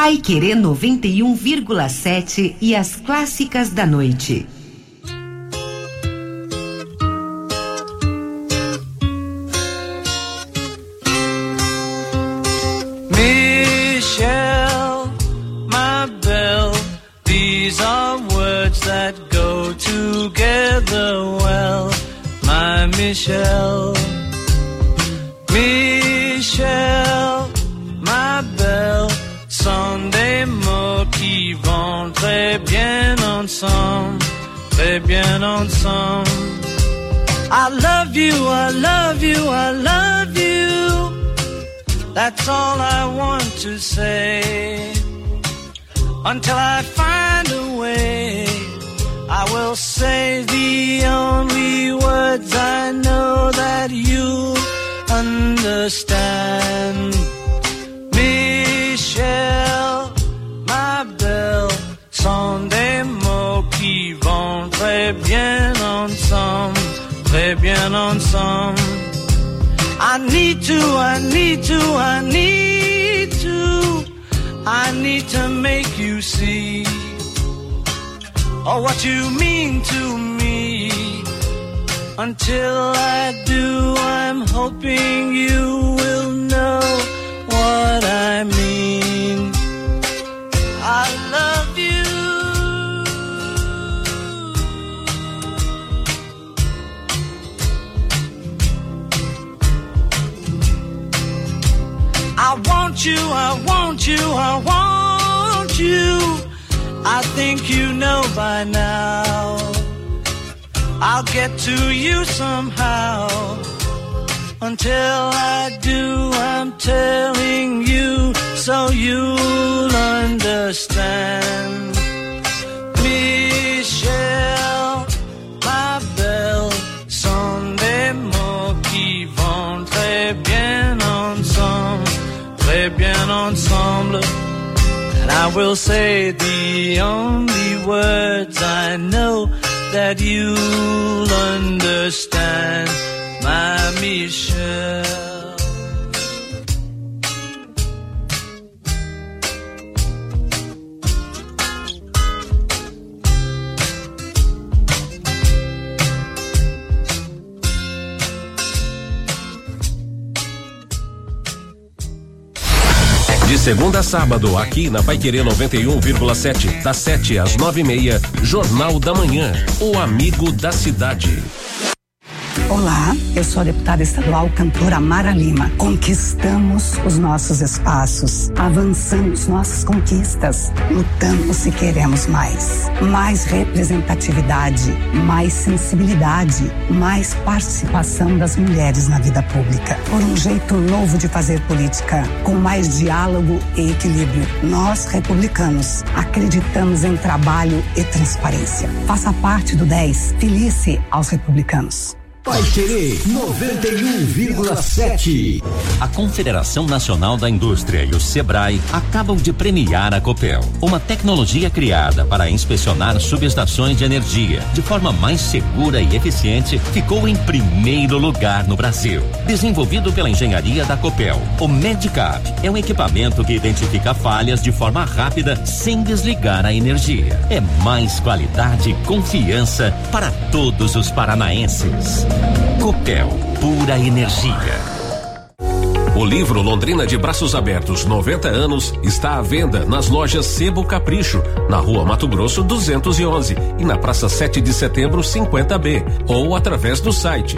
Paiquerê 91,7 e as clássicas da noite. Michelle, my belle, these are words that go together well, my Michelle. Michelle, my belle, sont des mots qui vont très bien ensemble, très bien ensemble. I love you, I love you, I love you. That's all I want to say. Until I find a way, I will say the only words I know that you understand. Michelle, my belle, sont des mots qui vont très bien ensemble, très bien ensemble. I need to, I need to, I need to, I need to make you see, oh, what you mean to me. Until I do, I'm hoping you will know what I mean. I love you. I want you, I want you, I want you. I think you know by now. I'll get to you somehow. Until I do, I'm telling you so you'll understand. Michelle, ma belle, sont des mots qui vont très bien ensemble, très bien ensemble. And I will say the only words I know that you'll understand, my Michelle. De segunda a sábado, aqui na Paiquerê 91,7, das 7 às 9:30, Jornal da Manhã, o amigo da cidade. Olá, eu sou a deputada estadual cantora Mara Lima. Conquistamos os nossos espaços, avançamos nossas conquistas, lutamos e queremos mais. Mais representatividade, mais sensibilidade, mais participação das mulheres na vida pública. Por um jeito novo de fazer política, com mais diálogo e equilíbrio. Nós, republicanos, acreditamos em trabalho e transparência. Faça parte do 10. Filie-se aos republicanos. Paiquerê 91,7. A Confederação Nacional da Indústria e o Sebrae acabam de premiar a Copel, uma tecnologia criada para inspecionar subestações de energia de forma mais segura e eficiente, ficou em primeiro lugar no Brasil. Desenvolvido pela engenharia da Copel, o Medicap é um equipamento que identifica falhas de forma rápida sem desligar a energia. É mais qualidade e confiança para todos os paranaenses. Copel, pura energia. O livro Londrina de Braços Abertos 90 anos está à venda nas lojas Sebo Capricho, na Rua Mato Grosso 211 e na Praça 7 de Setembro 50B, ou através do site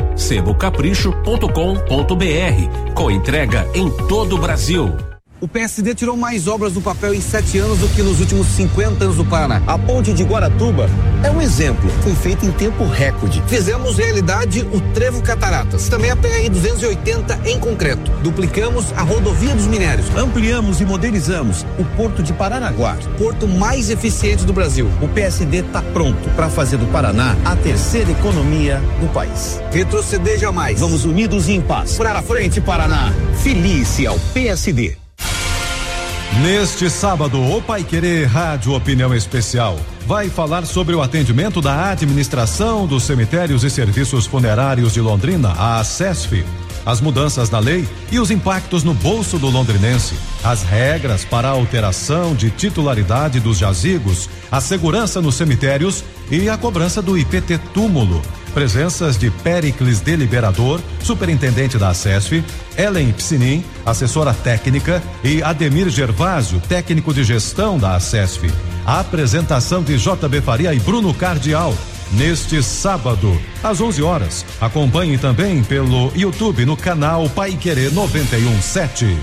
sebocapricho.com.br, com entrega em todo o Brasil. O PSD tirou mais obras do papel em 7 anos do que nos últimos 50 anos do Paraná. A ponte de Guaratuba é um exemplo. Foi feita em tempo recorde. Fizemos realidade o Trevo Cataratas. Também a PR-280 em concreto. Duplicamos a rodovia dos minérios. Ampliamos e modernizamos o Porto de Paranaguá. Porto mais eficiente do Brasil. O PSD está pronto para fazer do Paraná a terceira economia do país. Retroceder jamais. Vamos unidos e em paz. Para a frente, Paraná. Filie-se ao PSD. Neste sábado, o Paiquerê Rádio Opinião Especial vai falar sobre o atendimento da Administração dos Cemitérios e Serviços Funerários de Londrina, a ACESF. as mudanças na lei e os impactos no bolso do londrinense, as regras para a alteração de titularidade dos jazigos, a segurança nos cemitérios e a cobrança do IPT túmulo. Presenças de Péricles Deliberador, superintendente da ACESF, Ellen Piscinin, assessora técnica, e Ademir Gervásio, técnico de gestão da ACESF. A apresentação de JB Faria e Bruno Cardial, neste sábado, às 11 horas. Acompanhe também pelo YouTube no canal Pai Querer 91.7.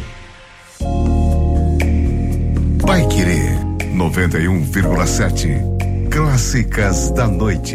Pai Querer 91,7. Clássicas da noite.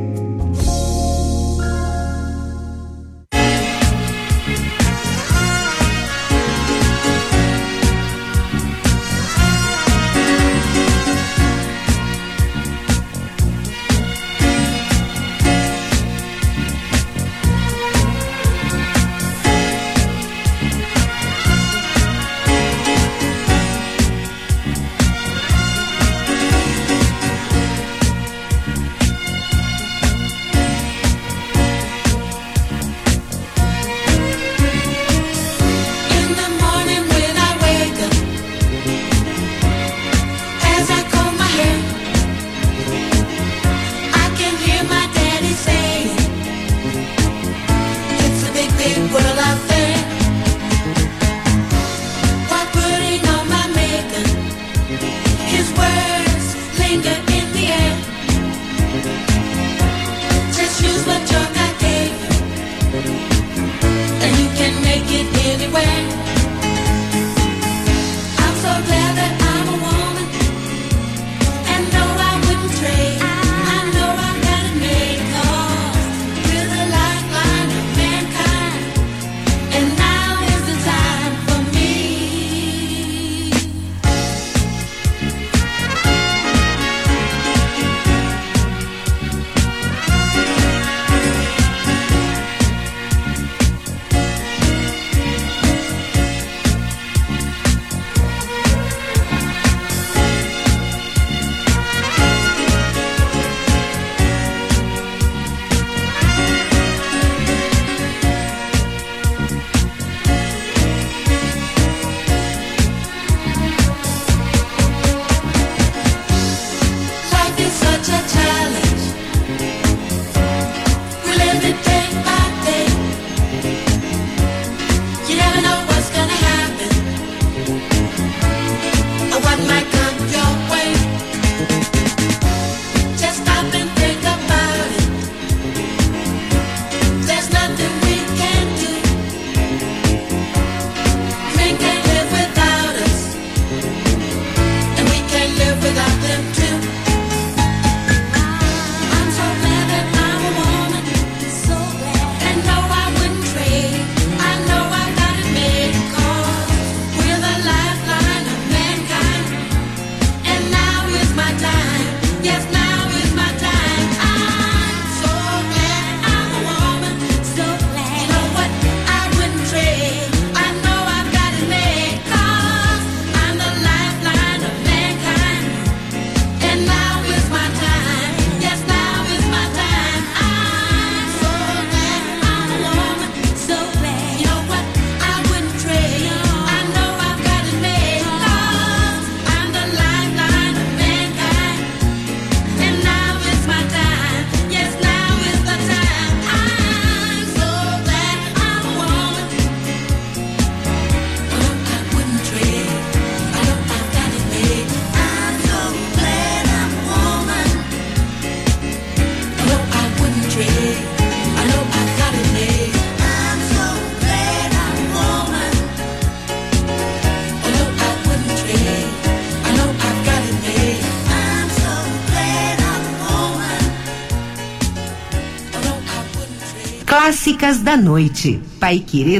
Clássicas da noite. Pai Querer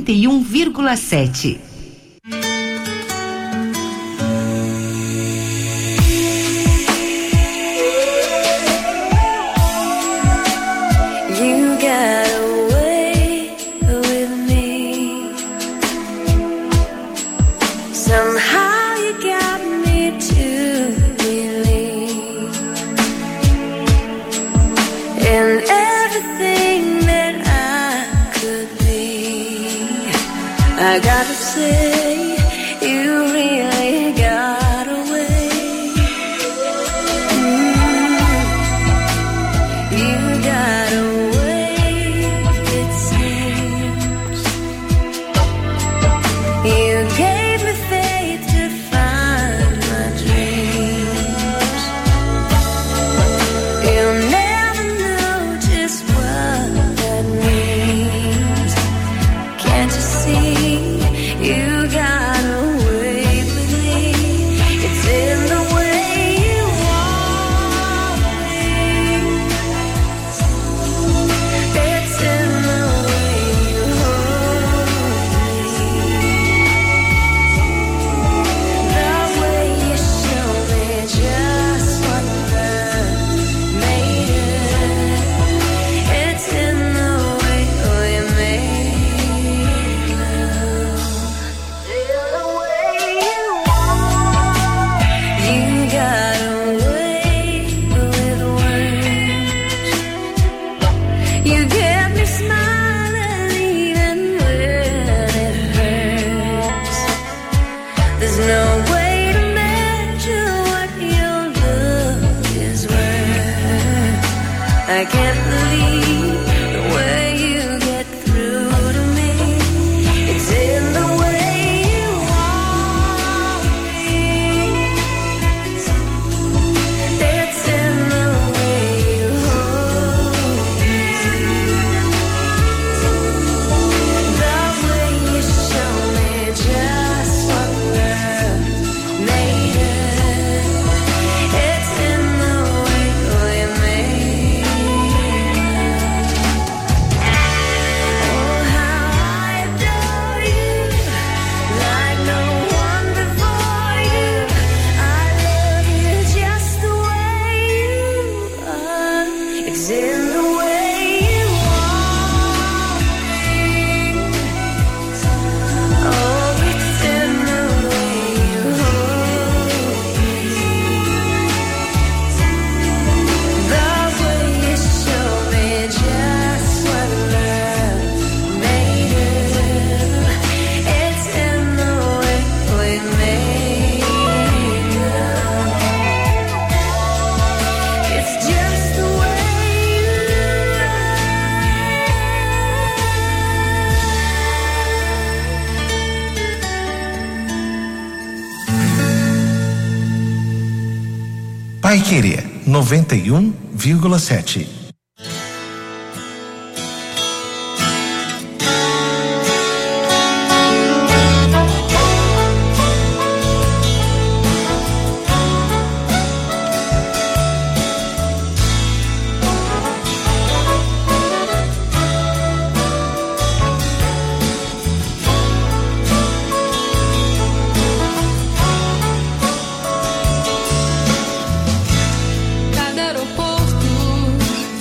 91,7. And everything that I could be. I gotta say, you really got away. You got away, it seems. You gave me faith to find my dreams. You'll never know just what that means. Can't you see? You got away with me. It's in the way you want me. It's in the way you hold me. The way you show me just what love made it. It's in the way we made love. You got away with words. You get me smiling even when it hurts. There's no way to measure what your love is worth. I can't believe the way you get through to me. It's in the way you want me. It's in the way you hold me. The way you show me just what love made it. It's in the way we made love. Oh, how I adore you, like no one before you. I love you just the way you are. It's in the way you want me. Oh, it's in the way you hold me. The way you show me just what love made it. It's in the way we made love. It's just the way you Paiquerê 91,7. Cada aeroporto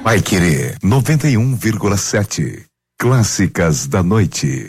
Paiquerê 91,7. Clássicas da noite.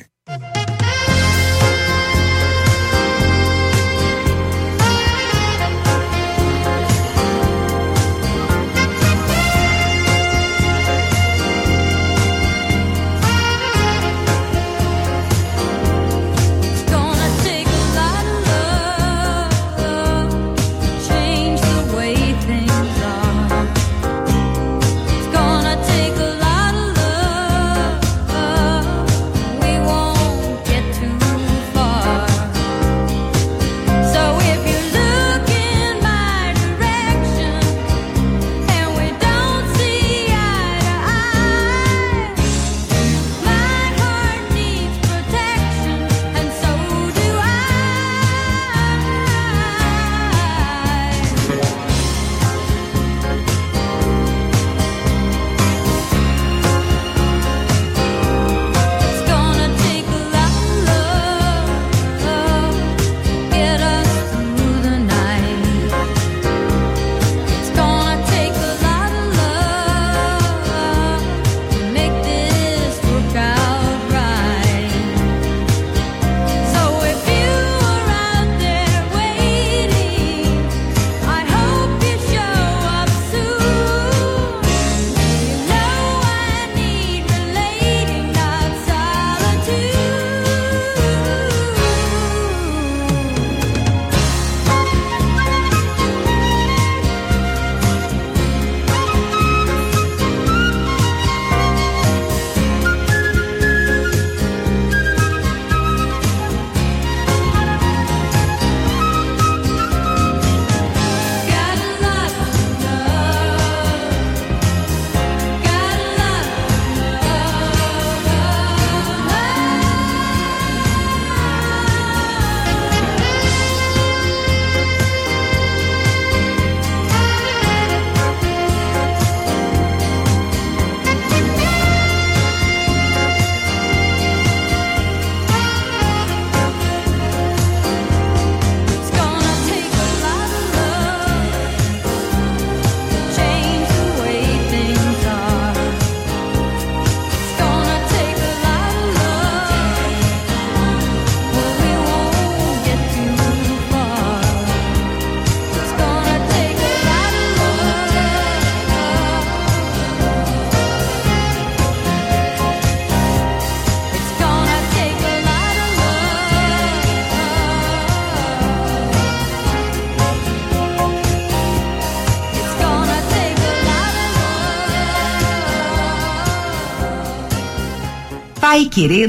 Paiquerê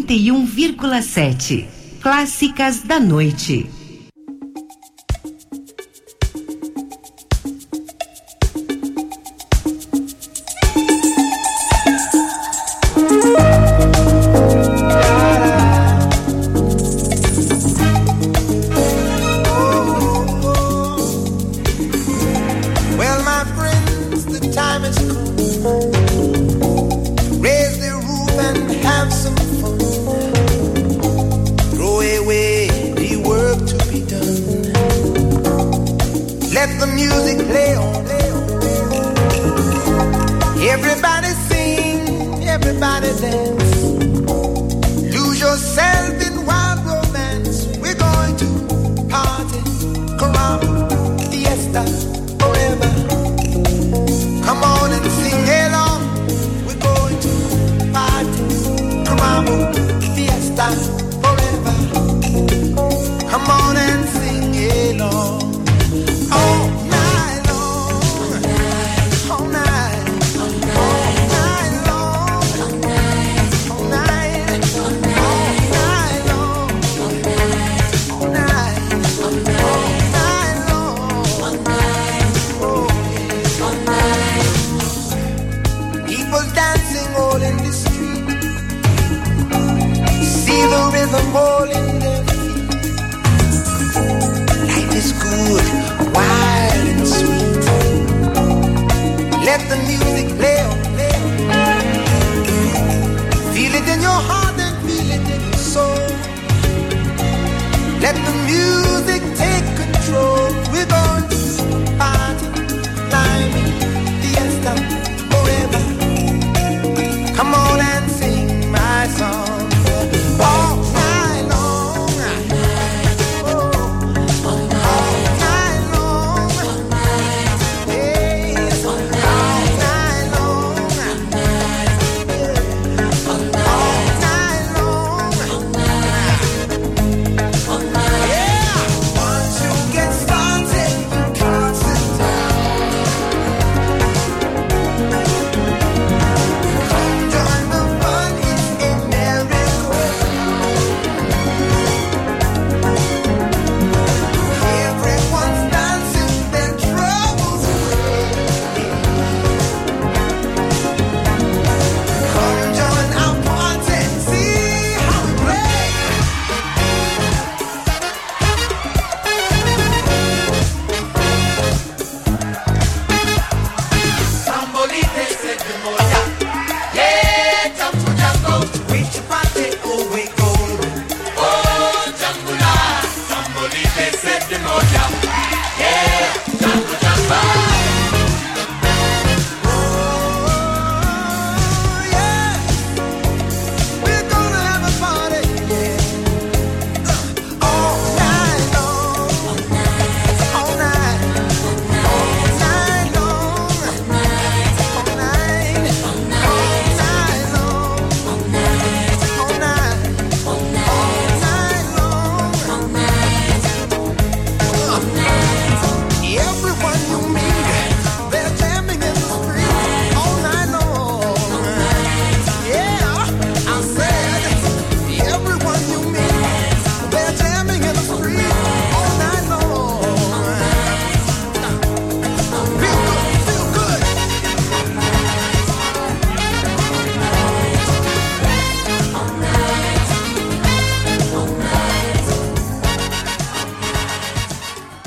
91,7. Clássicas da noite. Dancing all in the street. See the rhythm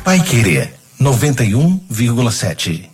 Paiquerê 91,7.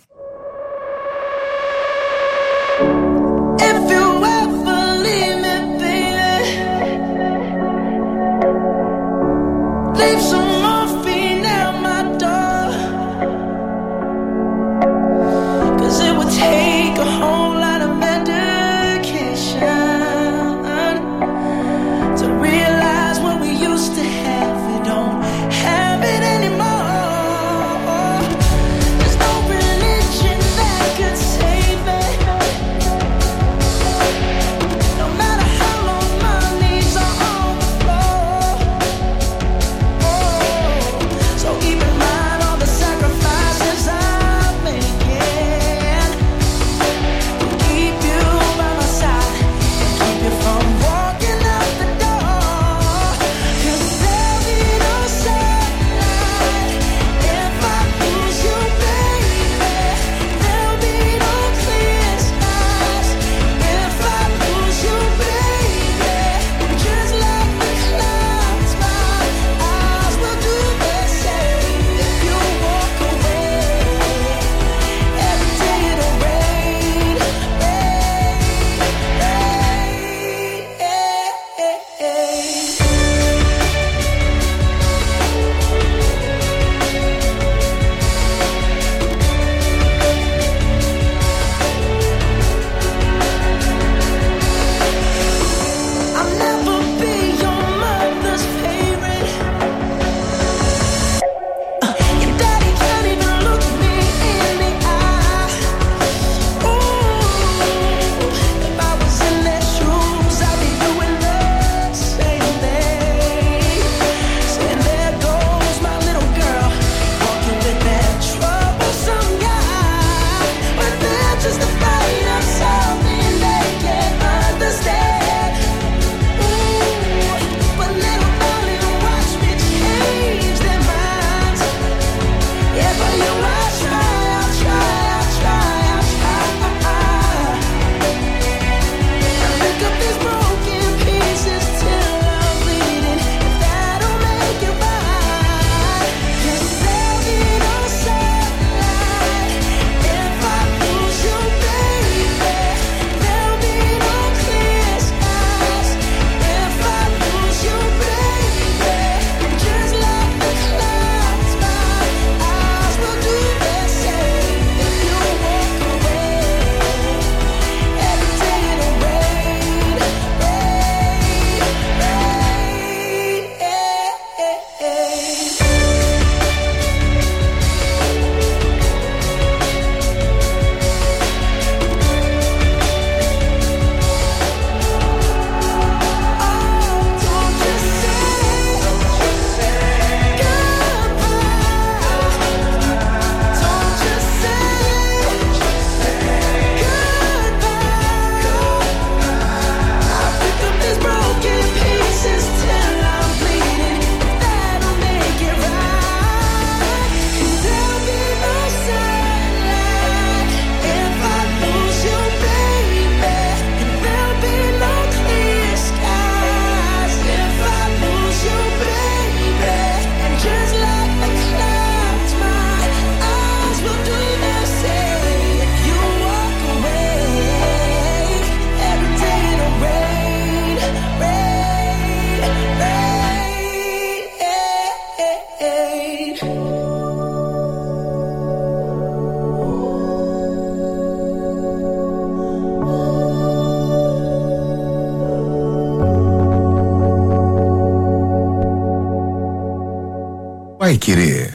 Paiquerê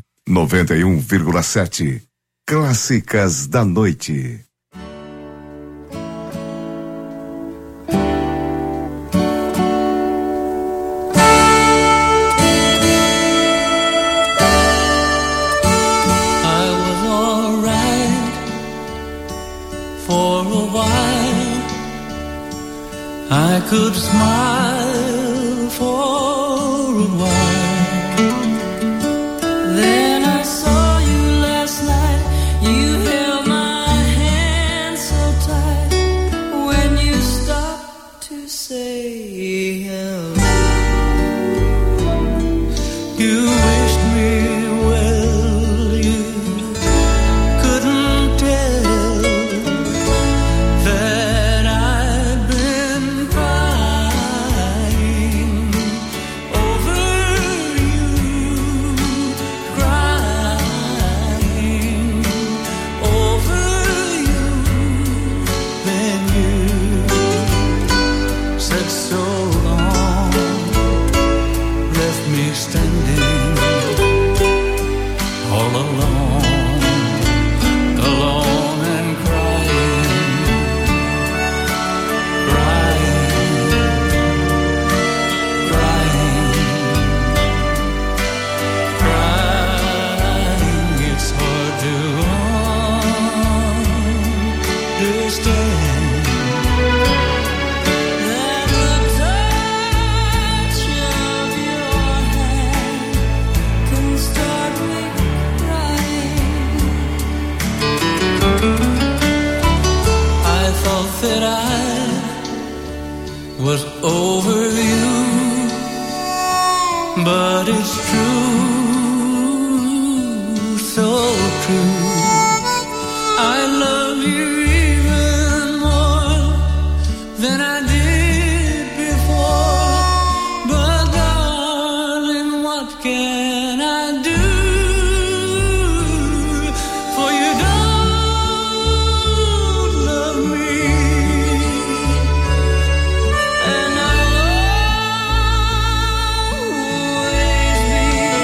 91,7. Clássicas da Noite. I could smile for a while. Then I saw you last night. You held my hand so tight. When you stopped to say hello, you wished me well. overview, but it's true, so true. I love you even more than I did before, but darling, what can I do? For you don't love me, and I'll always be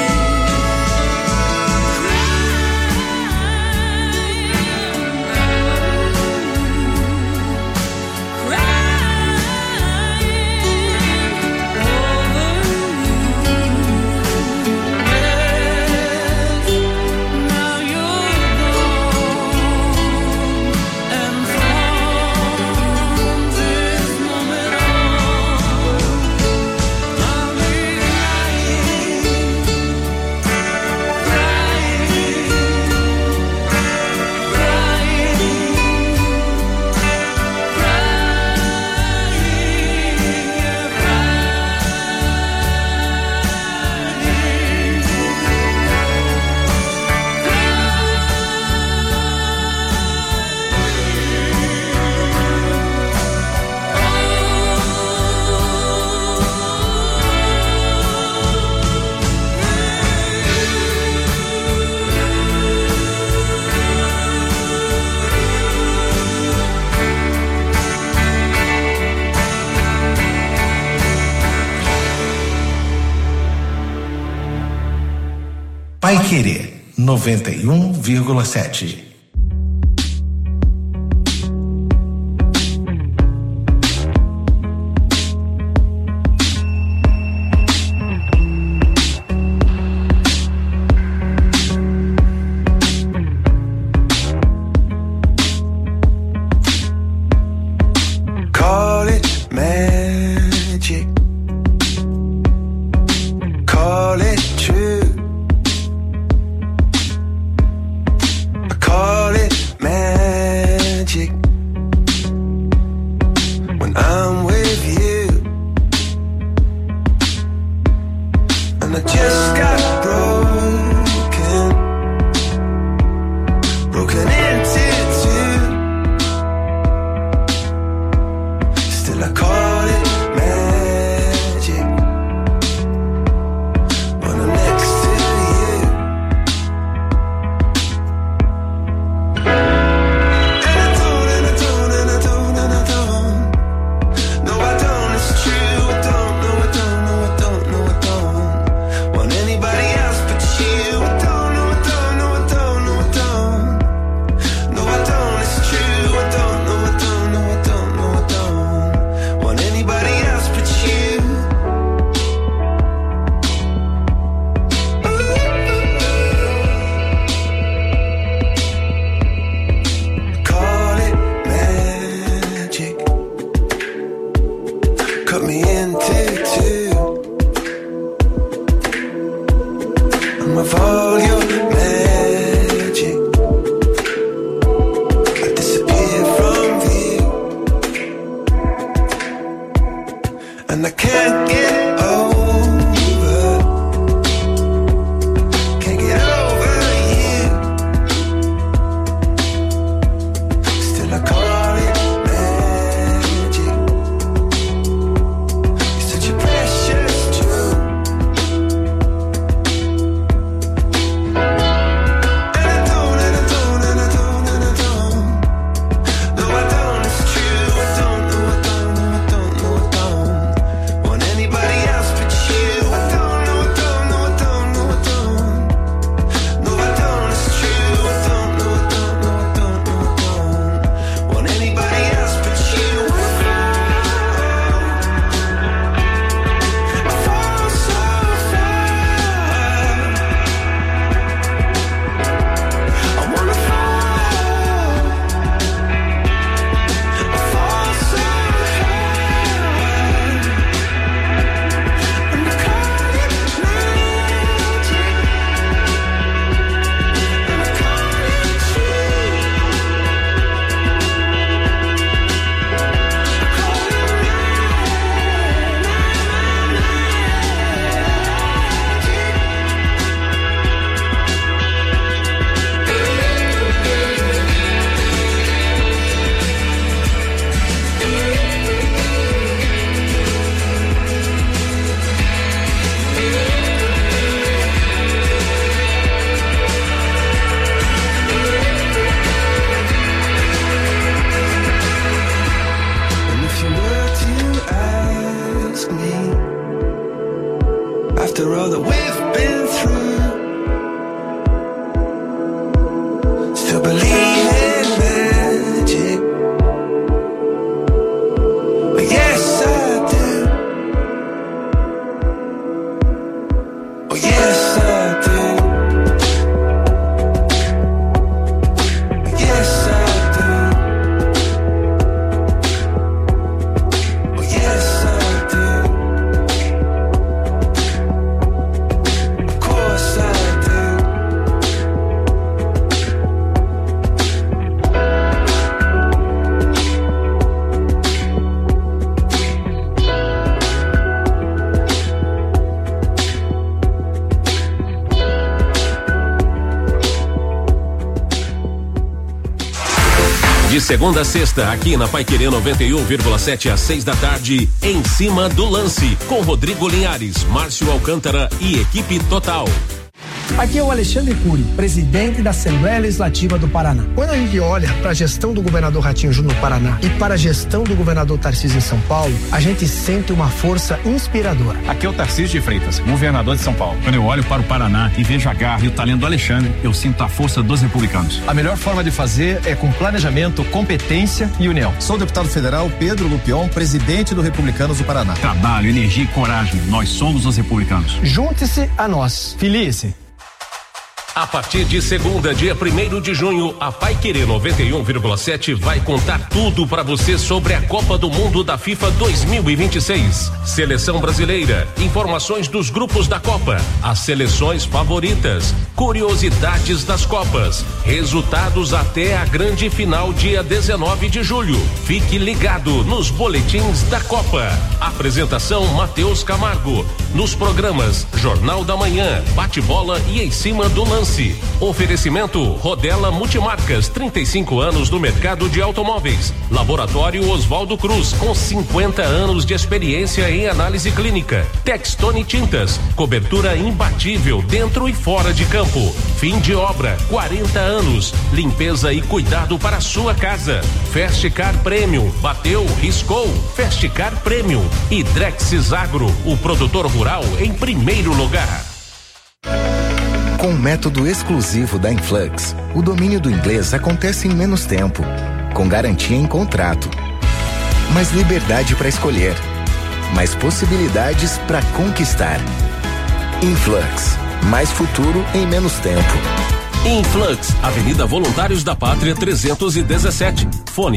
Pai Querer 91,7. Call it magic, call it true. I call it magic when I'm with you, and I just got broken into two. Still I call it magic when I'm next to you. And I don't, and I don't, and I don't, and I don't. No, I don't, it's true. I don't, no, I don't, no, I don't, no, I don't want anybody else but you. I don't, no, I don't, no, I don't, no, I don't. No, I don't, it's true. I don't, no, I don't, no, I don't, no, I don't want anybody else but you. Call it magic, cut me into two. I'm of all your magic, I disappear from view, and I can't get over you. Still I call it magic. You're such a precious jewel. And I don't, and I don't, and I don't, and I don't. No, I don't, it's true. I don't, no, I don't, no, I don't, no, I don't want anybody else but me. After all that we've been through, still believe in magic. But yes, I do. Oh yes, I do. Yes, I do. Oh yes, I do. Of course I do. De segunda a sexta, aqui na Paiquerê 91,7 às 6 da tarde, Em Cima do Lance, com Rodrigo Linhares, Márcio Alcântara e equipe total. Aqui é o Alexandre Cury, presidente da Assembleia Legislativa do Paraná. Quando a gente olha para a gestão do governador Ratinho Júnior no Paraná e para a gestão do governador Tarcísio em São Paulo, a gente sente uma força inspiradora. Aqui é o Tarcísio de Freitas, governador de São Paulo. Quando eu olho para o Paraná e vejo a garra e o talento do Alexandre, eu sinto a força dos republicanos. A melhor forma de fazer é com planejamento, competência e união. Sou o deputado federal Pedro Lupion, presidente do Republicanos do Paraná. Trabalho, energia e coragem, nós somos os republicanos. Junte-se a nós. Filie-se. A partir de segunda, dia 1º de junho, a Paiquerê 91,7 vai contar tudo para você sobre a Copa do Mundo da FIFA 2026. Seleção brasileira, informações dos grupos da Copa, as seleções favoritas, curiosidades das Copas, resultados até a grande final dia 19 de julho. Fique ligado nos boletins da Copa. Apresentação Matheus Camargo. Nos programas Jornal da Manhã, Bate-Bola e Em Cima do Lance. Oferecimento Rodella Multimarcas, 35 anos no mercado de automóveis. Laboratório Oswaldo Cruz, com 50 anos de experiência em análise clínica. Textone Tintas, cobertura imbatível dentro e fora de campo. Fim de obra, 40 anos. Limpeza e cuidado para a sua casa. Fast Car Premium, bateu, riscou. Fast Car Premium. E Drexis Agro, o produtor rural em primeiro lugar. Com o método exclusivo da Influx, o domínio do inglês acontece em menos tempo, com garantia em contrato. Mais liberdade para escolher, mais possibilidades para conquistar. Influx, mais futuro em menos tempo. Influx, Avenida Voluntários da Pátria 317. Fone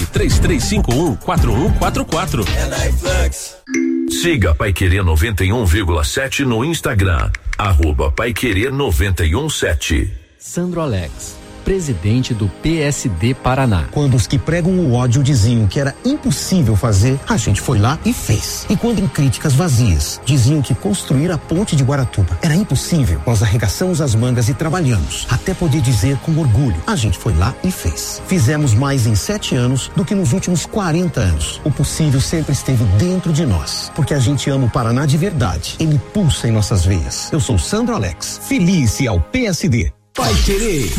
3351-4144. É da Influx. Siga Paiquerê 91,7 no Instagram, @Paiquerê 91,7. Sandro Alex, presidente do PSD Paraná. Quando os que pregam o ódio diziam que era impossível fazer, a gente foi lá e fez. E quando em críticas vazias diziam que construir a ponte de Guaratuba era impossível, nós arregaçamos as mangas e trabalhamos, até poder dizer com orgulho, a gente foi lá e fez. Fizemos mais em 7 anos do que nos últimos 40 anos. O possível sempre esteve dentro de nós, porque a gente ama o Paraná de verdade. Ele pulsa em nossas veias. Eu sou Sandro Alex. Felice ao PSD. Paiquerê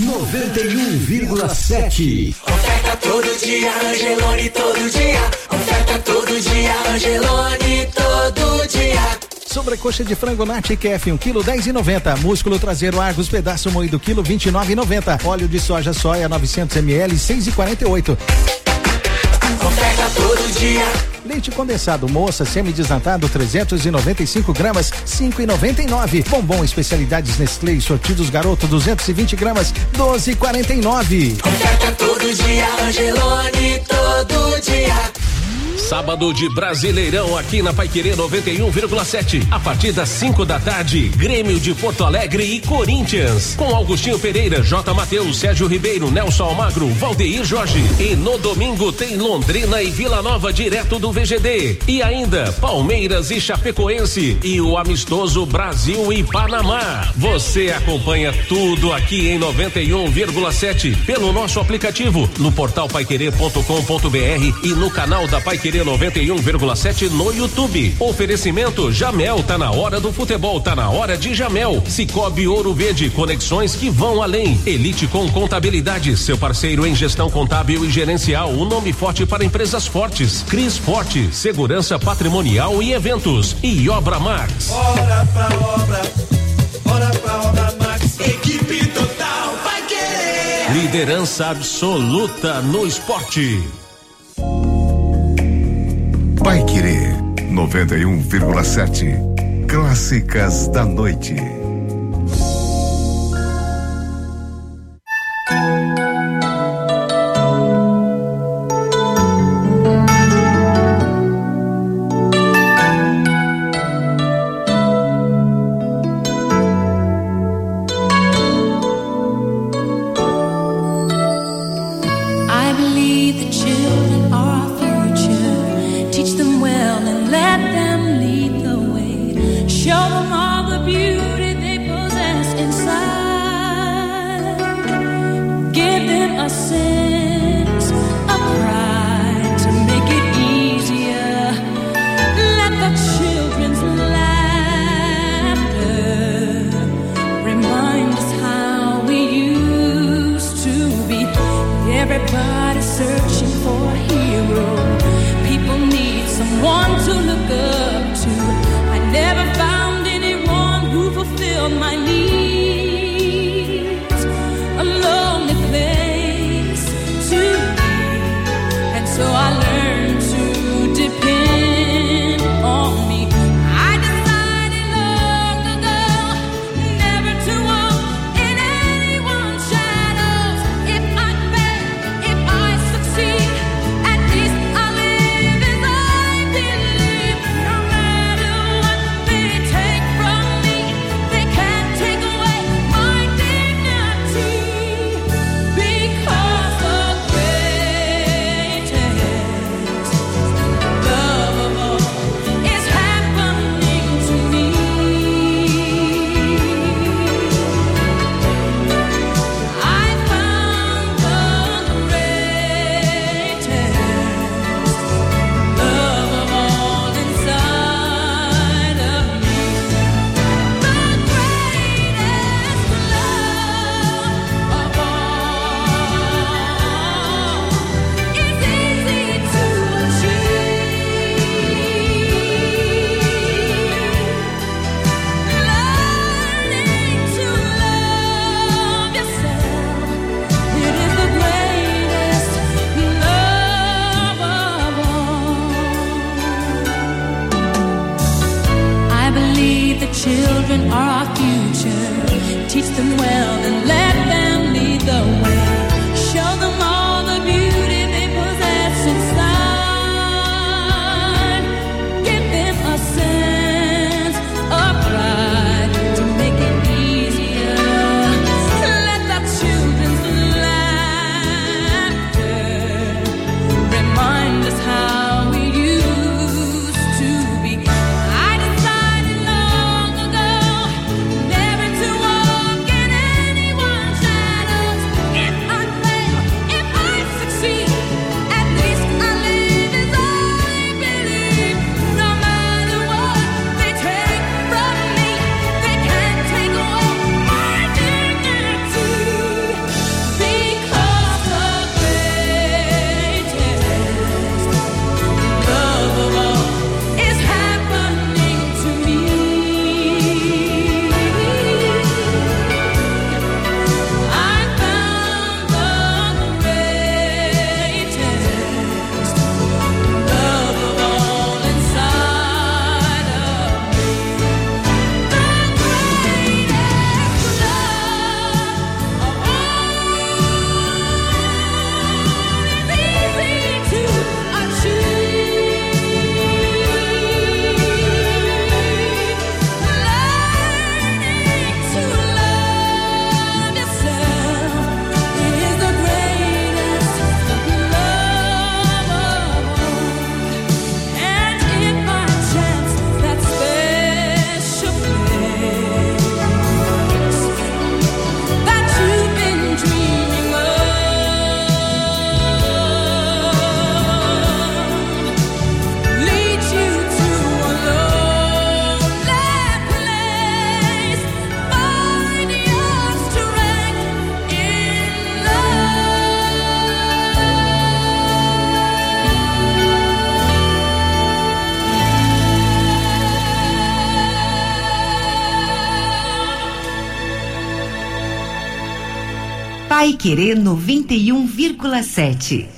91,7. Oferta todo dia, Angelone todo dia. Oferta todo dia, Angelone todo dia. Sobrecoxa de frango Nati Kef, 1 kg 10,90. Músculo traseiro Argos, pedaço moído, quilo 29,90. Óleo de soja soia 900 ml, 6,48. Oferta todo dia. Leite condensado Moça semi-desnatado 395 gramas, 5,99. Bombom especialidades Nestlé e sortidos Garoto 220 gramas, 12,49. Oferta todo dia, Angelone todo dia. Sábado de Brasileirão aqui na Paiquerê 91,7. A partir das 5 da tarde, Grêmio de Porto Alegre e Corinthians. Com Augustinho Pereira, J. Mateus, Sérgio Ribeiro, Nelson Almagro, Valdeir Jorge. E no domingo tem Londrina e Vila Nova direto do VGD. E ainda Palmeiras e Chapecoense. E o amistoso Brasil e Panamá. Você acompanha tudo aqui em 91,7 pelo nosso aplicativo, no portal paiquerê.com.br e no canal da Paiquerê Querer 91,7 no YouTube. Oferecimento Jamel, tá na hora do futebol, tá na hora de Jamel. Cicobi Ouro Verde, conexões que vão além. Elite com Contabilidade, seu parceiro em gestão contábil e gerencial, um nome forte para empresas fortes. Cris Forte, segurança patrimonial e eventos. E Obra Max. Bora pra obra Max, equipe total vai querer. Liderança absoluta no esporte. Vai Querer 91,7. Clássicas da Noite. Paiquerê 91,7.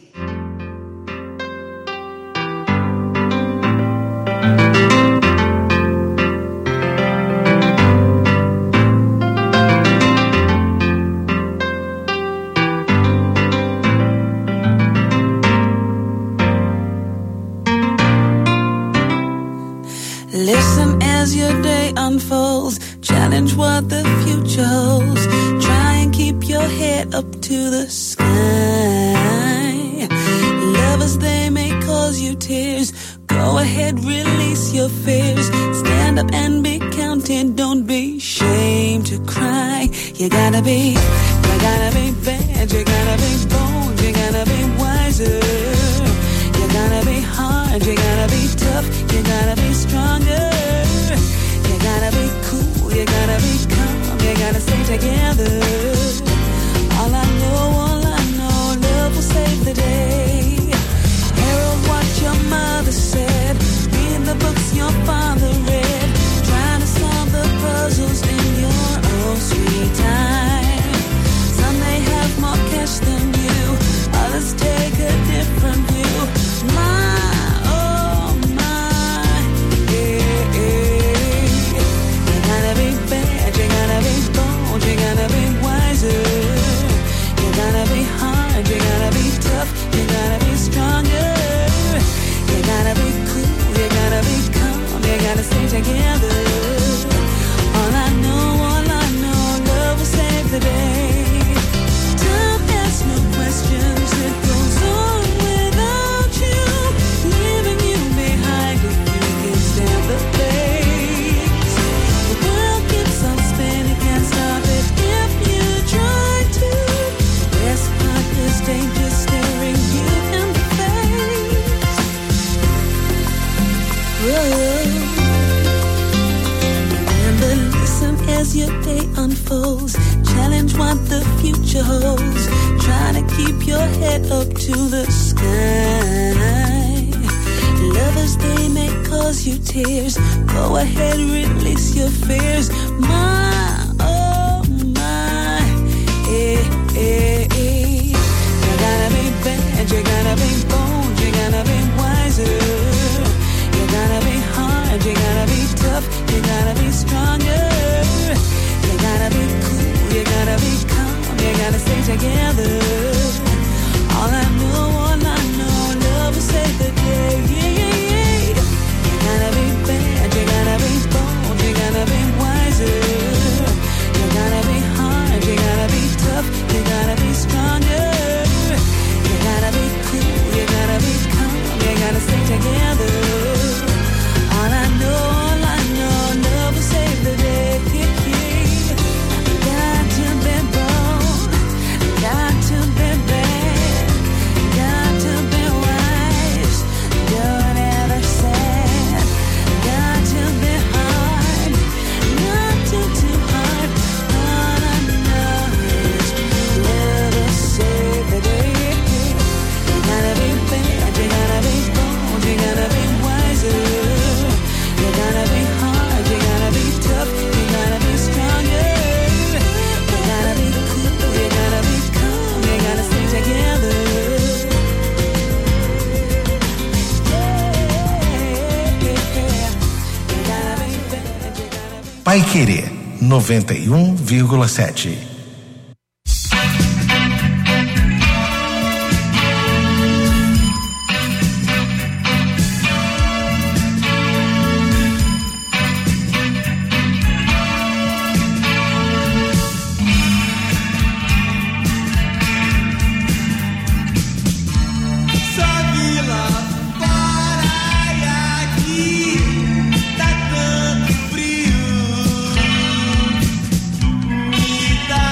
Listen as your day unfolds. Challenge what the future holds. Try and keep your head up to the sky. Lovers, they may cause you tears. Go ahead, release your fears. Stand up and be counted. Don't be ashamed to cry. You gotta be bad. You gotta be bold. You gotta be wiser. You gotta be hard, you gotta be tough, you gotta be stronger. You gotta be cool, you gotta be calm, you gotta stay together. All I know, love will save the day. Herald what your mother said, read the books your father read, trying to solve the puzzles in your own sweet time. Some may have more cash than you, others take a different view. You gotta be wiser. You gotta be hard. You gotta be tough. You gotta be stronger. You gotta be cool. You gotta be calm. You gotta stay together. All I know, love will save the day. Time asks no questions. It goes on without you, leaving you behind if you can stand the pace. The world keeps on spinning, can't stop it. Danger staring you in the face. Remember, listen as your day unfolds. Challenge what the future holds. Try to keep your head up to the sky. Lovers, they may cause you tears. Go ahead, release your fears. My, oh my, You gotta be bad, you gotta be bold, you gotta be wiser. You gotta be hard, you gotta be tough, you gotta be stronger. You gotta be cool, you gotta be calm, you gotta stay together. All I know, love will save the day. You gotta be bad, you gotta be bold, you gotta be wiser. You gotta be hard, you gotta be tough, you gotta be stronger. You gotta be cool, you gotta be calm, you gotta stay together. All I know, love will save the day. Got to be bold, got to be bad, got to be wise, don't ever sad. Got to be hard, not too hard. All I know is love will save the day. You gotta be bad, you gotta be bold, you gotta be wiser. You gotta be hard, you gotta be tough, you gotta be stronger. You gotta be cool, you gotta be calm, you gotta stay together. Paiquerê 91,7. Tá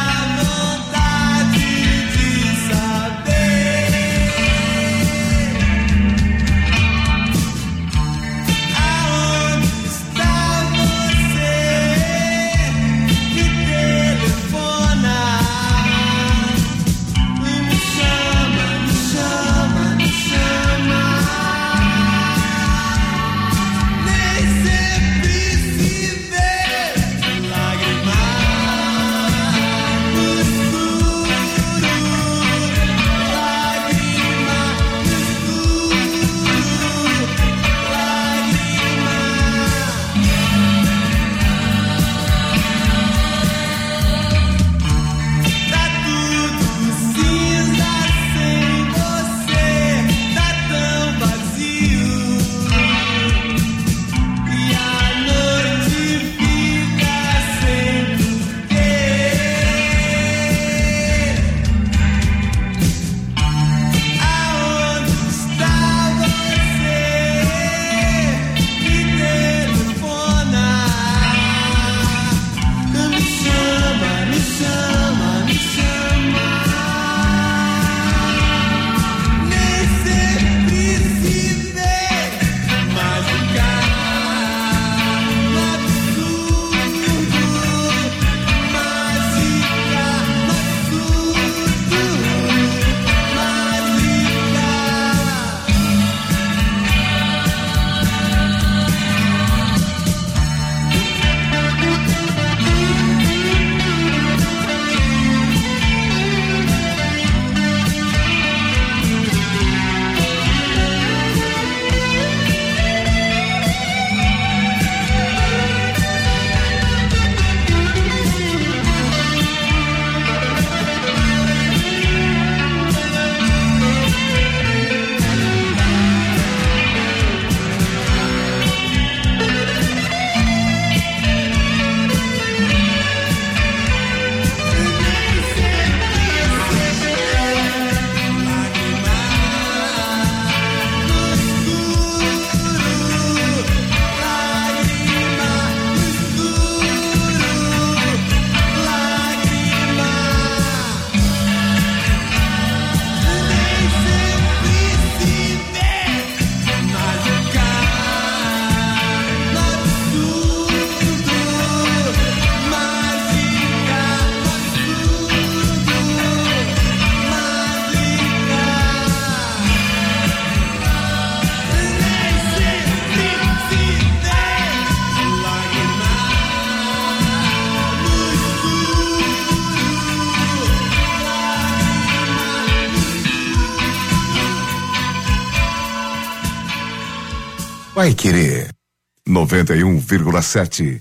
Paiquerê 91,7.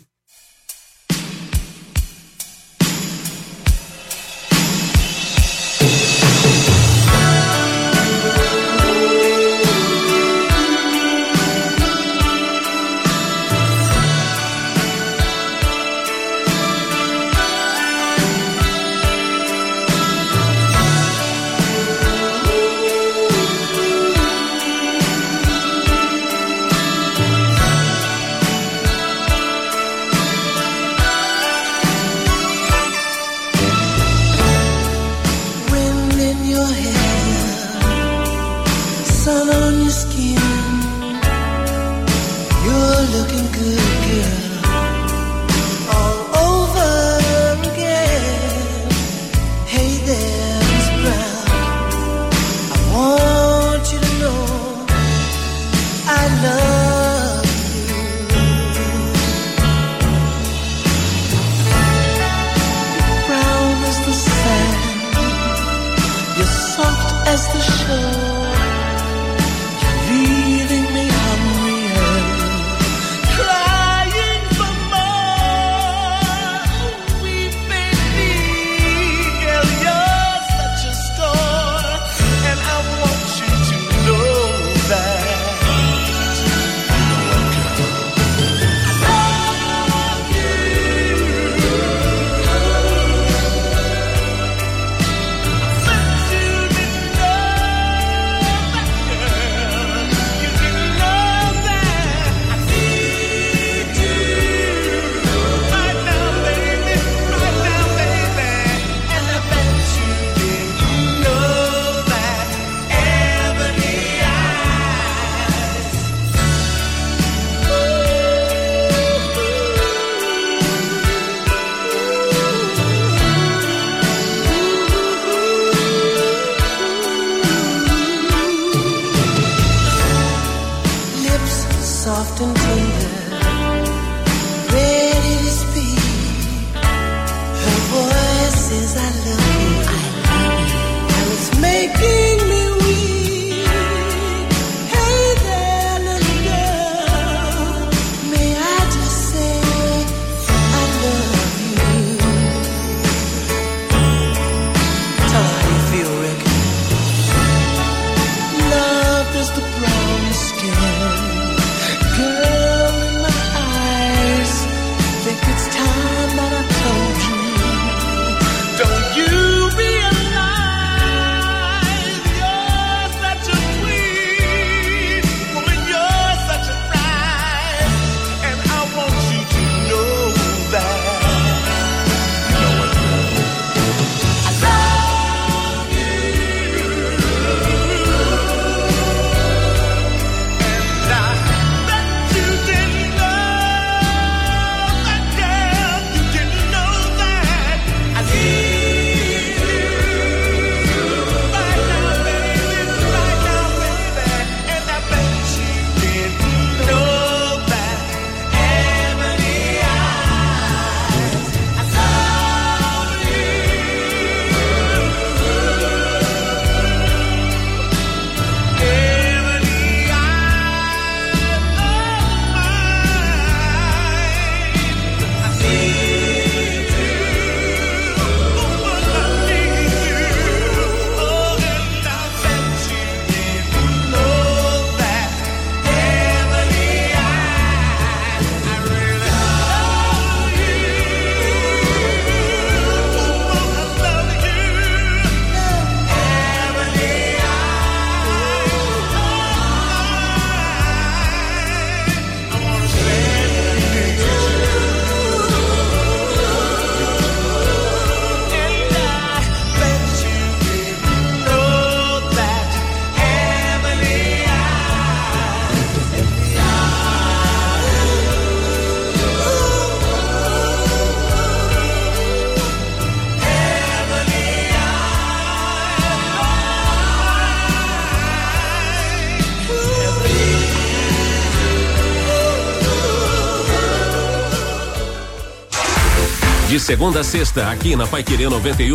De segunda a sexta, aqui na Paiquerê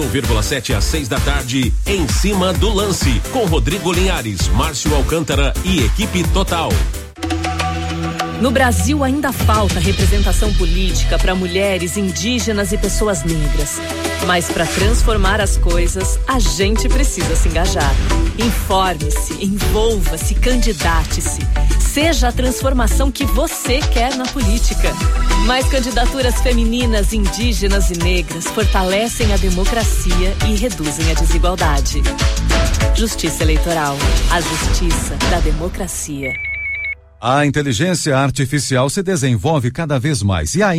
91,7 às 6 da tarde, Em Cima do Lance, com Rodrigo Linhares, Márcio Alcântara e equipe total. No Brasil ainda falta representação política para mulheres, indígenas e pessoas negras. Mas para transformar as coisas, a gente precisa se engajar. Informe-se, envolva-se, candidate-se. Seja a transformação que você quer na política. Mais candidaturas femininas, indígenas e negras fortalecem a democracia e reduzem a desigualdade. Justiça Eleitoral. A justiça da democracia. A inteligência artificial se desenvolve cada vez mais e ainda